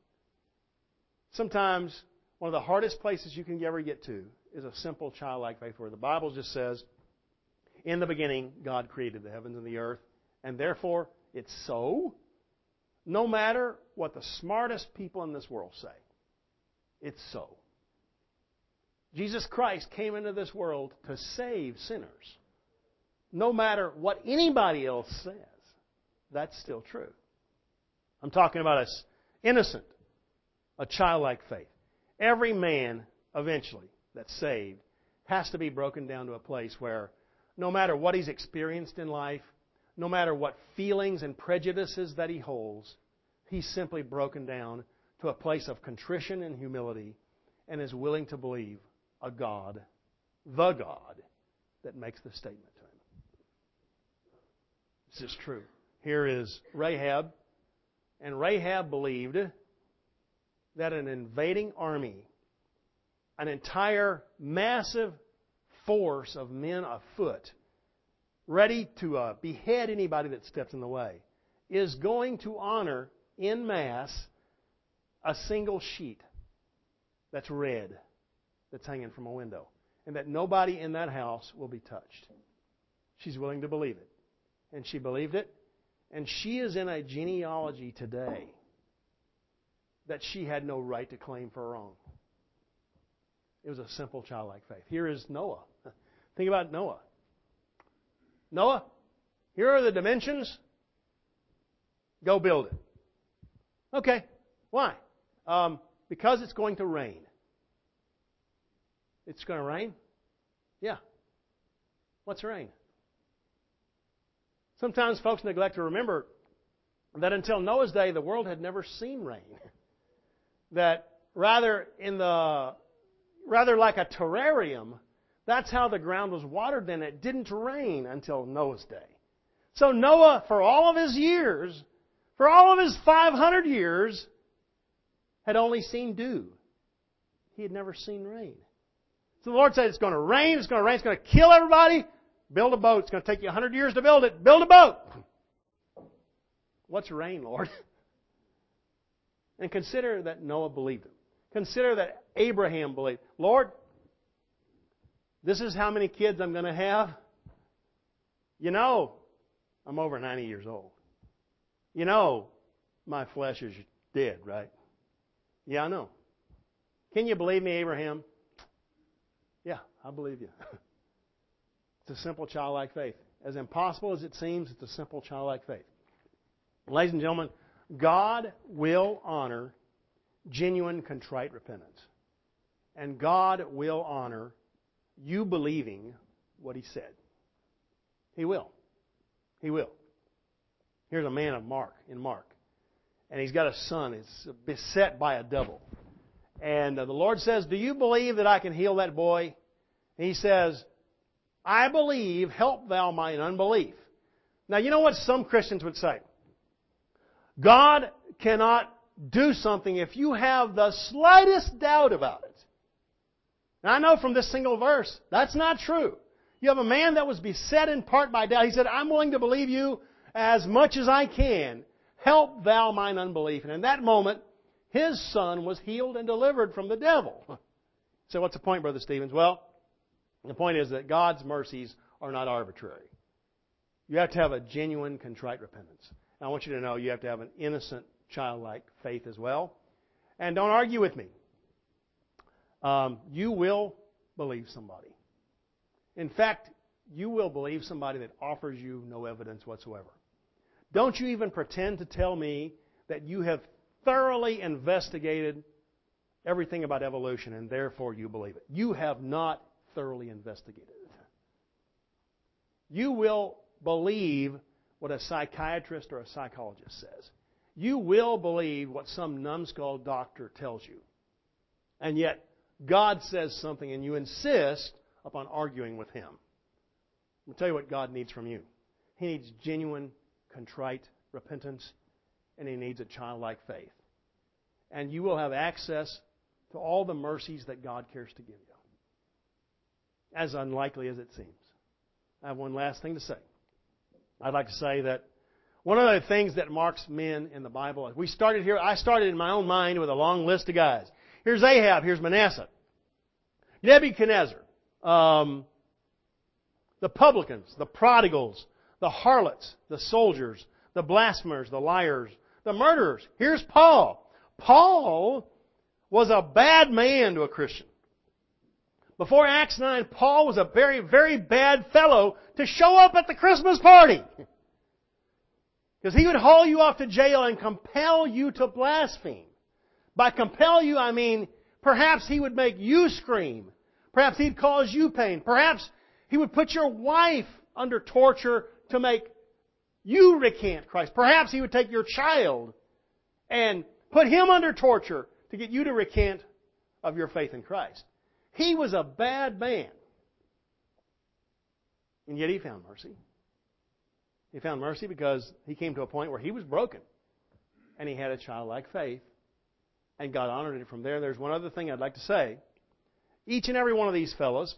sometimes one of the hardest places you can ever get to is a simple childlike faith where the Bible just says, in the beginning, God created the heavens and the earth, and therefore it's so. No matter what the smartest people in this world say, it's so. Jesus Christ came into this world to save sinners. No matter what anybody else says, that's still true. I'm talking about us innocent, a childlike faith. Every man, eventually, that's saved has to be broken down to a place where no matter what he's experienced in life, no matter what feelings and prejudices that he holds, he's simply broken down to a place of contrition and humility and is willing to believe a God, the God, that makes the statement to him. This is true. Here is Rahab, and Rahab believed that an invading army, an entire massive force of men afoot, ready to uh, behead anybody that steps in the way, is going to honor en masse a single sheet that's red, that's hanging from a window, and that nobody in that house will be touched. She's willing to believe it. And she believed it. And she is in a genealogy today that she had no right to claim for her own. It was a simple childlike faith. Here is Noah. Think about Noah. Noah, here are the dimensions. Go build it. Okay. Why? Um, because it's going to rain. It's going to rain? Yeah. What's rain? Sometimes folks neglect to remember that until Noah's day, the world had never seen rain. That rather in the rather like a terrarium, that's how the ground was watered then. It didn't rain until Noah's day. So Noah, for all of his years, for all of his five hundred years, had only seen dew. He had never seen rain. So the Lord said, it's going to rain, it's going to rain, it's going to kill everybody. Build a boat. It's going to take you a hundred years to build it. Build a boat. What's rain, Lord? And consider that Noah believed him. Consider that Abraham believed. Lord, this is how many kids I'm going to have. You know, I'm over ninety years old. You know, my flesh is dead, right? Yeah, I know. Can you believe me, Abraham? Yeah, I believe you. It's a simple childlike faith. As impossible as it seems, it's a simple childlike faith. Ladies and gentlemen, God will honor genuine contrite repentance. And God will honor you believing what He said. He will. He will. Here's a man of Mark, in Mark. And he's got a son who's beset by a devil. And the Lord says, do you believe that I can heal that boy? And he says, I believe, help thou mine unbelief. Now, you know what some Christians would say? God cannot do something if you have the slightest doubt about it. Now, I know from this single verse, that's not true. You have a man that was beset in part by doubt. He said, I'm willing to believe you as much as I can. Help thou mine unbelief. And in that moment, his son was healed and delivered from the devil. So what's the point, Brother Stevens? Well, the point is that God's mercies are not arbitrary. You have to have a genuine, contrite repentance. And I want you to know you have to have an innocent, childlike faith as well. And don't argue with me. Um, you will believe somebody. In fact, you will believe somebody that offers you no evidence whatsoever. Don't you even pretend to tell me that you have thoroughly investigated everything about evolution and therefore you believe it. You have not thoroughly investigated it. You will believe what a psychiatrist or a psychologist says. You will believe what some numbskull doctor tells you. And yet, God says something and you insist upon arguing with Him. I'll tell you what God needs from you. He needs genuine, contrite repentance, and He needs a childlike faith. And you will have access to all the mercies that God cares to give you. As unlikely as it seems. I have one last thing to say. I'd like to say that one of the things that marks men in the Bible, we started here, I started in my own mind with a long list of guys. Here's Ahab, here's Manasseh, Nebuchadnezzar, um, the publicans, the prodigals, the harlots, the soldiers, the blasphemers, the liars, the murderers. Here's Paul. Paul was a bad man to a Christian. Before Acts nine, Paul was a very, very bad fellow to show up at the Christmas party. Because he would haul you off to jail and compel you to blaspheme. By compel you, I mean, perhaps he would make you scream. Perhaps he'd cause you pain. Perhaps he would put your wife under torture to make you recant Christ. Perhaps he would take your child and put him under torture to get you to recant of your faith in Christ. He was a bad man. And yet he found mercy. He found mercy because he came to a point where he was broken. And he had a childlike faith. And God honored it from there. There's one other thing I'd like to say. Each and every one of these fellows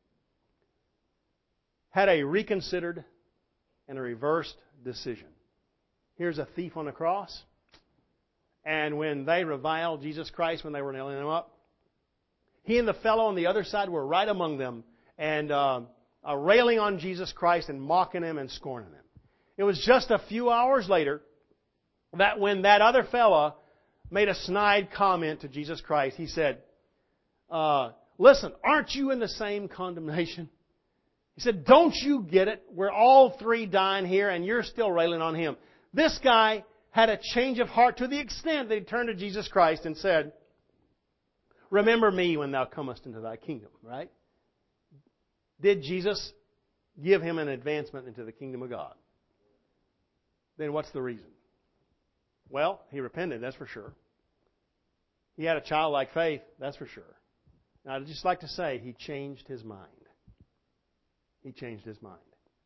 had a reconsidered and a reversed decision. Here's a thief on the cross. And when they reviled Jesus Christ when they were nailing him up, he and the fellow on the other side were right among them and uh, uh, railing on Jesus Christ and mocking him and scorning him. It was just a few hours later that when that other fellow made a snide comment to Jesus Christ, he said, uh, listen, aren't you in the same condemnation? He said, don't you get it? We're all three dying here and you're still railing on him. This guy had a change of heart to the extent that he turned to Jesus Christ and said, remember me when thou comest into thy kingdom, right? Did Jesus give him an advancement into the kingdom of God? Then what's the reason? Well, he repented, that's for sure. He had a childlike faith, that's for sure. Now, I'd just like to say he changed his mind. He changed his mind.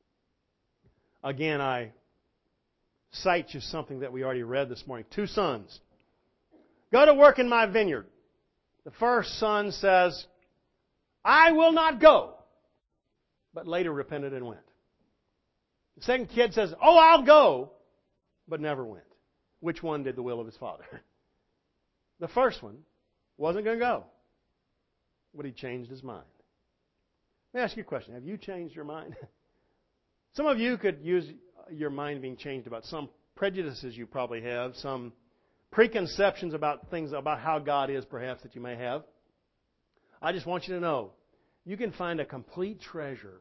Again, I cite just something that we already read this morning. Two sons. Go to work in my vineyard. The first son says, I will not go. But later repented and went. The second kid says, oh, I'll go. But never went. Which one did the will of his father? The first one wasn't going to go. But he changed his mind. Let me ask you a question. Have you changed your mind? Some of you could use your mind being changed about some prejudices you probably have, some preconceptions about things, about how God is perhaps that you may have. I just want you to know, you can find a complete treasure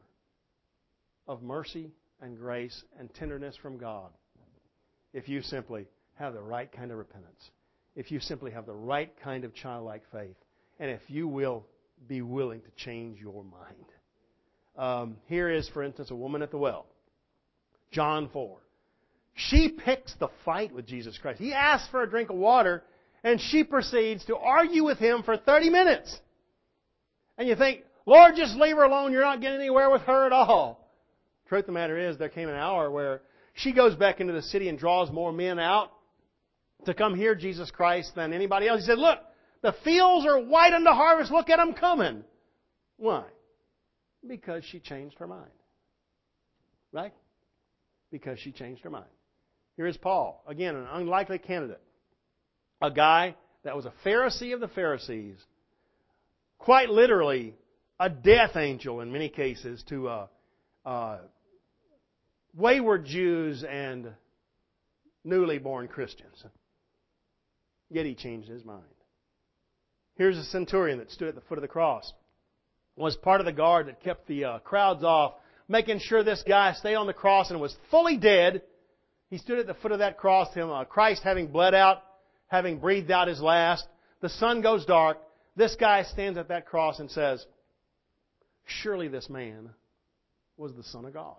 of mercy and grace and tenderness from God if you simply have the right kind of repentance, if you simply have the right kind of childlike faith, and if you will be willing to change your mind. Um, here is, for instance, a woman at the well. John four. She picks the fight with Jesus Christ. He asks for a drink of water, and she proceeds to argue with him for thirty minutes. And you think, Lord, just leave her alone. You're not getting anywhere with her at all. Truth of the matter is, there came an hour where she goes back into the city and draws more men out to come hear Jesus Christ than anybody else. He said, look, the fields are white unto harvest. Look at them coming. Why? Because she changed her mind. Right? Because she changed her mind. Here is Paul. Again, an unlikely candidate. A guy that was a Pharisee of the Pharisees. Quite literally a death angel in many cases to uh, uh, wayward Jews and newly born Christians. Yet he changed his mind. Here's a centurion that stood at the foot of the cross. Was part of the guard that kept the uh, crowds off, making sure this guy stayed on the cross and was fully dead. He stood at the foot of that cross, him, uh, Christ having bled out, having breathed out his last. The sun goes dark. This guy stands at that cross and says, surely this man was the Son of God.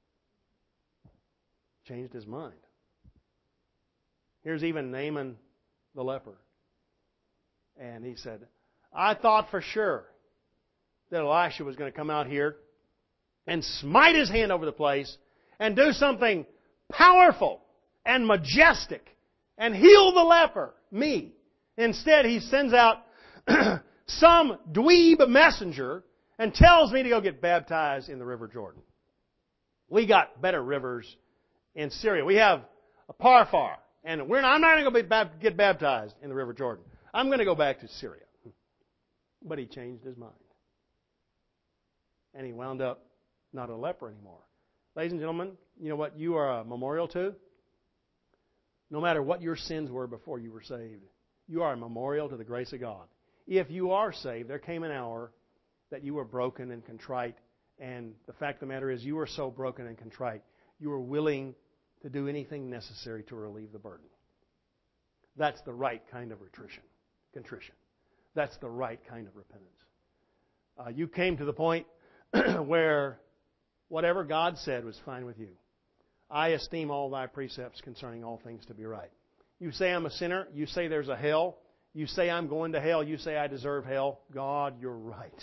Changed his mind. Here's even Naaman the leper. And he said, I thought for sure that Elisha was going to come out here and smite his hand over the place and do something powerful and majestic and heal the leper, me. Instead, he sends out some dweeb messenger and tells me to go get baptized in the River Jordan. We got better rivers in Syria. We have a Parfar, and we're not, I'm not going to go get baptized in the River Jordan. I'm going to go back to Syria. But he changed his mind. And he wound up not a leper anymore. Ladies and gentlemen, you know what you are a memorial to? no matter what your sins were before you were saved, you are a memorial to the grace of God. If you are saved, there came an hour that you were broken and contrite, and the fact of the matter is you were so broken and contrite, you were willing to do anything necessary to relieve the burden. That's the right kind of contrition. Contrition. That's the right kind of repentance. Uh, you came to the point where whatever God said was fine with you. I esteem all thy precepts concerning all things to be right. You say I'm a sinner. You say there's a hell. You say I'm going to hell. You say I deserve hell. God, you're right.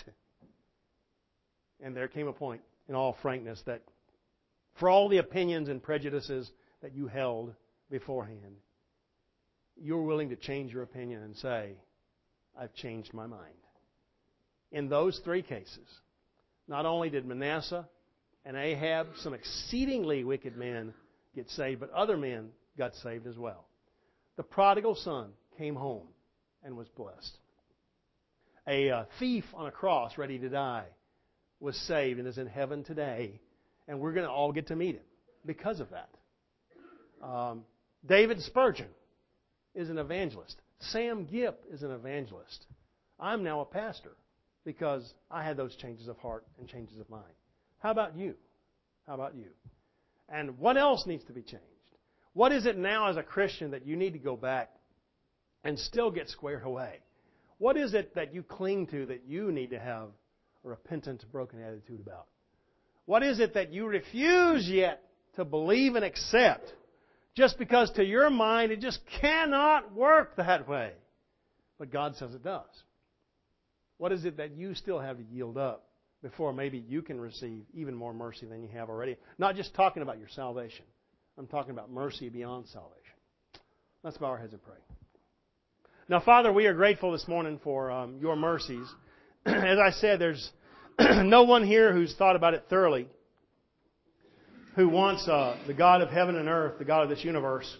And there came a point, in all frankness, that for all the opinions and prejudices that you held beforehand, you're willing to change your opinion and say, I've changed my mind. In those three cases, not only did Manasseh and Ahab, some exceedingly wicked men, get saved, but other men got saved as well. The prodigal son came home and was blessed. A uh, thief on a cross ready to die was saved and is in heaven today. And we're going to all get to meet him because of that. Um, David Spurgeon is an evangelist. Sam Gipp is an evangelist. I'm now a pastor because I had those changes of heart and changes of mind. How about you? How about you? And what else needs to be changed? What is it now as a Christian that you need to go back and still get squared away? What is it that you cling to that you need to have a repentant, broken attitude about? What is it that you refuse yet to believe and accept just because to your mind it just cannot work that way? But God says it does. What is it that you still have to yield up before maybe you can receive even more mercy than you have already? Not just talking about your salvation. I'm talking about mercy beyond salvation. Let's bow our heads and pray. Now, Father, we are grateful this morning for um, your mercies. As I said, there's no one here who's thought about it thoroughly, who wants uh, the God of heaven and earth, the God of this universe,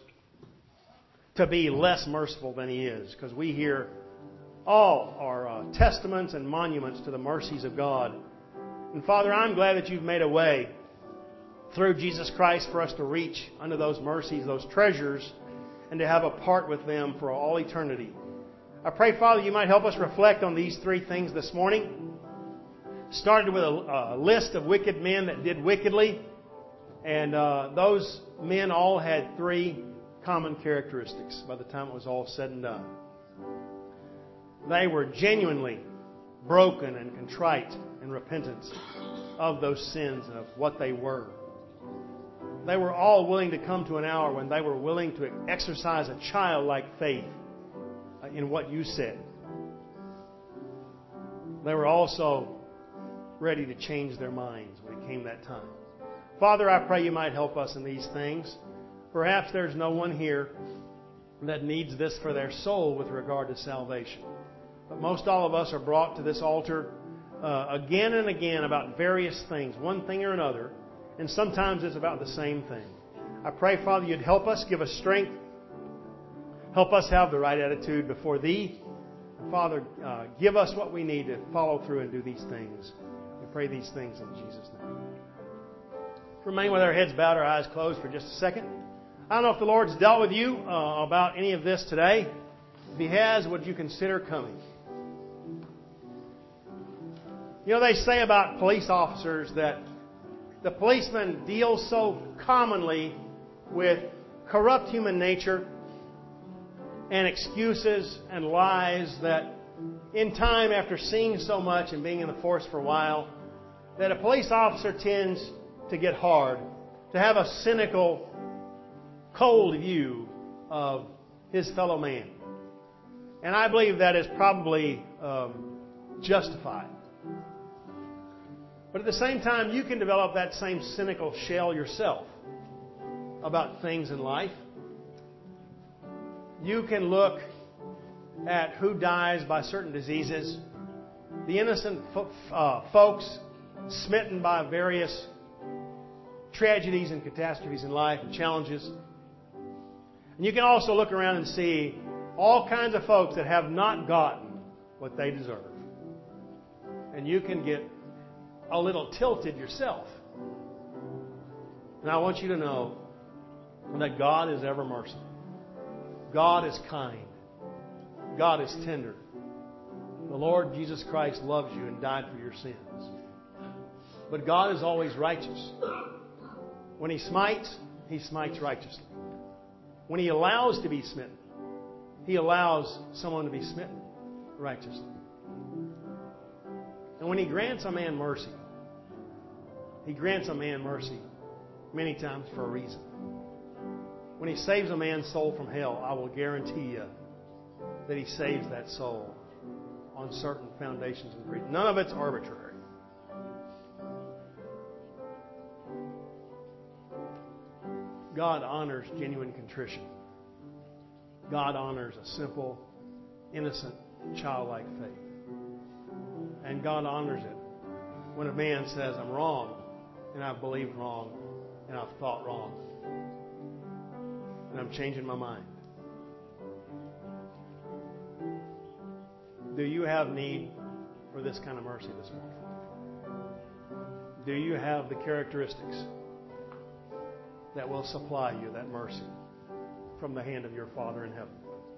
to be less merciful than He is. Because we hear all are uh, testaments and monuments to the mercies of God. And Father, I'm glad that you've made a way through Jesus Christ for us to reach unto those mercies, those treasures, and to have a part with them for all eternity. I pray, Father, you might help us reflect on these three things this morning. Started with a, a list of wicked men that did wickedly, and uh, those men all had three common characteristics by the time it was all said and done. They were genuinely broken and contrite and repentant of those sins and of what they were. They were all willing to come to an hour when they were willing to exercise a childlike faith in what you said. They were also ready to change their minds when it came that time. Father, I pray you might help us in these things. Perhaps there's no one here that needs this for their soul with regard to salvation. But most all of us are brought to this altar uh, again and again about various things, one thing or another, and sometimes it's about the same thing. I pray, Father, you'd help us, give us strength, help us have the right attitude before Thee. Father, uh, give us what we need to follow through and do these things. We pray these things in Jesus' name. Remain with our heads bowed, our eyes closed for just a second. I don't know if the Lord's dealt with you uh, about any of this today. If He has, would you consider coming? You know, they say about police officers that the policeman deals so commonly with corrupt human nature and excuses and lies that in time, after seeing so much and being in the force for a while, that a police officer tends to get hard, to have a cynical, cold view of his fellow man. And I believe that is probably um, justified. But at the same time, you can develop that same cynical shell yourself about things in life. You can look at who dies by certain diseases, the innocent fo- uh, folks smitten by various tragedies and catastrophes in life and challenges. And you can also look around and see all kinds of folks that have not gotten what they deserve. And you can get a little tilted yourself. And I want you to know that God is ever merciful. God is kind. God is tender. The Lord Jesus Christ loves you and died for your sins. But God is always righteous. When He smites, He smites righteously. When He allows to be smitten, He allows someone to be smitten righteously. And when He grants a man mercy, He grants a man mercy many times for a reason. When He saves a man's soul from hell, I will guarantee you that He saves that soul on certain foundations and creeds. None of it's arbitrary. God honors genuine contrition. God honors a simple, innocent, childlike faith. And God honors it when a man says, I'm wrong, and I've believed wrong, and I've thought wrong, and I'm changing my mind. Do you have need for this kind of mercy this morning? Do you have the characteristics that will supply you that mercy from the hand of your Father in heaven?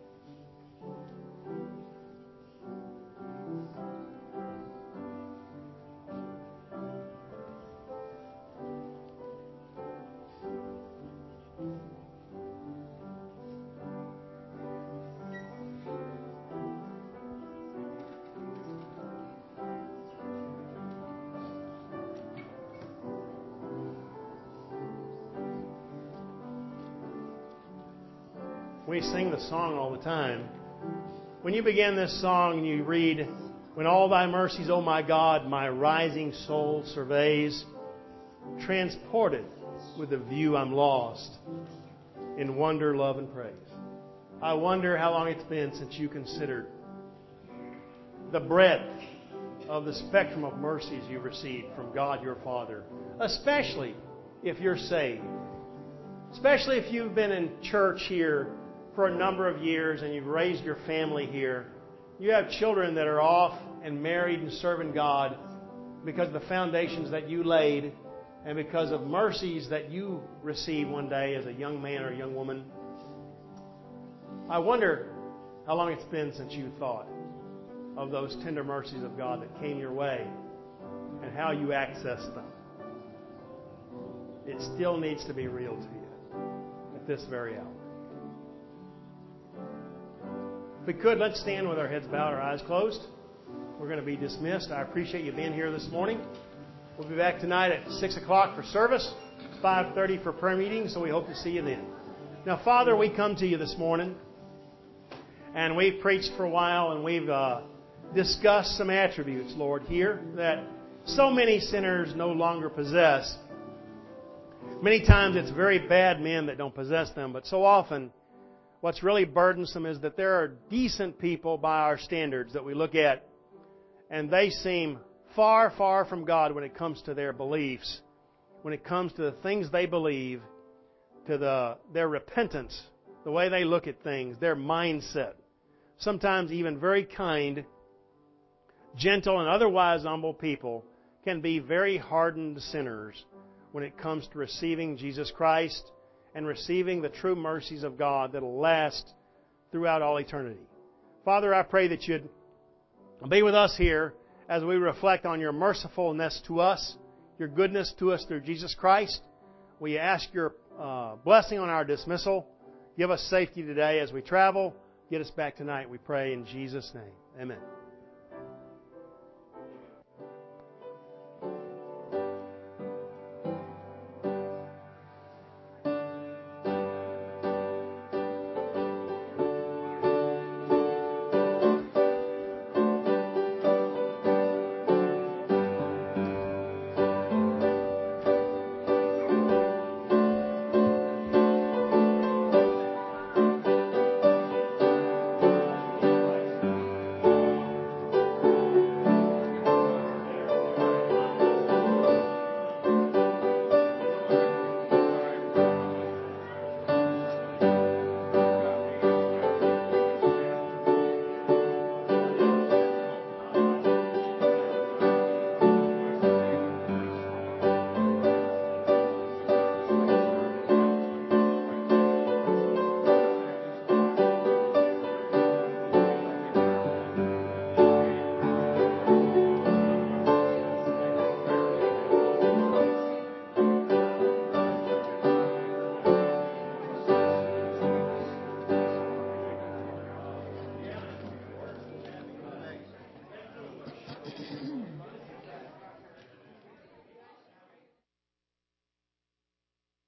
We sing the song all the time. When you begin this song and you read, when all thy mercies, O my God, my rising soul surveys, transported with the view I'm lost in wonder, love, and praise. I wonder how long it's been since you considered the breadth of the spectrum of mercies you received from God your Father, especially if you're saved. Especially if you've been in church here for a number of years and you've raised your family here. You have children that are off and married and serving God because of the foundations that you laid and because of mercies that you received one day as a young man or a young woman. I wonder how long it's been since you thought of those tender mercies of God that came your way and how you accessed them. It still needs to be real to you at this very hour. If we could, let's stand with our heads bowed, our eyes closed. We're going to be dismissed. I appreciate you being here this morning. We'll be back tonight at six o'clock for service, five thirty for prayer meeting, so we hope to see you then. Now, Father, we come to you this morning, and we've preached for a while, and we've uh, discussed some attributes, Lord, here that so many sinners no longer possess. Many times it's very bad men that don't possess them, but so often what's really burdensome is that there are decent people by our standards that we look at, and they seem far, far from God when it comes to their beliefs, when it comes to the things they believe, to the their repentance, the way they look at things, their mindset. Sometimes even very kind, gentle, and otherwise humble people can be very hardened sinners when it comes to receiving Jesus Christ and receiving the true mercies of God that will last throughout all eternity. Father, I pray that you'd be with us here as we reflect on your mercifulness to us, your goodness to us through Jesus Christ. We ask your uh, blessing on our dismissal. Give us safety today as we travel. Get us back tonight, we pray in Jesus' name. Amen.